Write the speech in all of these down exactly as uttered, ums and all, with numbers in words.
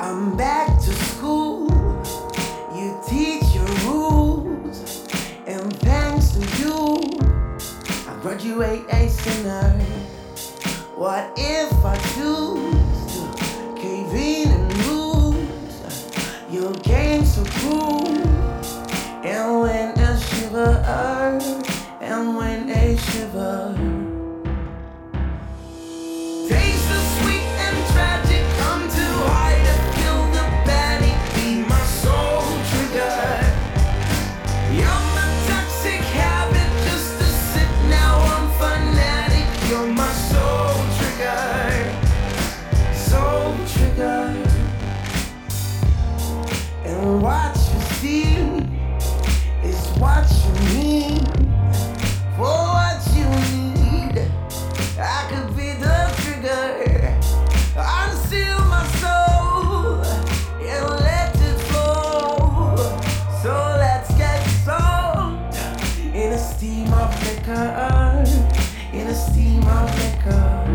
I'm back to school. You teach your rules, and thanks to you, I graduate a sinner. What if I choose to cave in and lose? Your game so cruel, and when a shiver, and when a shiver. Taste the sweet and tragic, come too high to feel the panic, be my soul trigger. You're my toxic habit, just to sit now, I'm fanatic. You're my soul trigger, soul trigger. And what you see is what you need, for what you need. I could be the trigger, unseal my soul and let it flow. So let's get soaked in a steam of liquor, in a steam of liquor.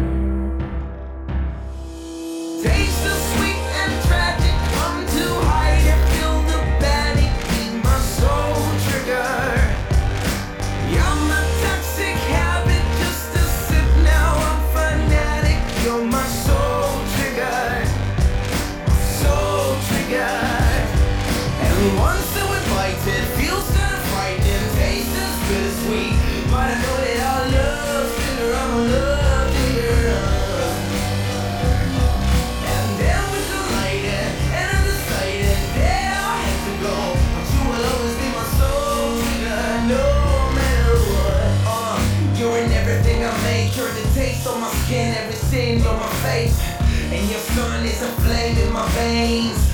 Taste the sweet and tragic, come too high to feel the panic, be my soul trigger. You're my toxic habit, just to sip now, I'm fanatic. You're my soul trigger, soul trigger. And once that we're bited, feels kind of frightening, tastes as good as sweet, but I know that our love's bigger, I'm a love digger. And then we collided, and I decided that I had to go, but you will always be my soul trigger, no matter what. Uh, you're in everything I make, you're the taste on my skin, every sin on my face, and your sun is a flame in my veins.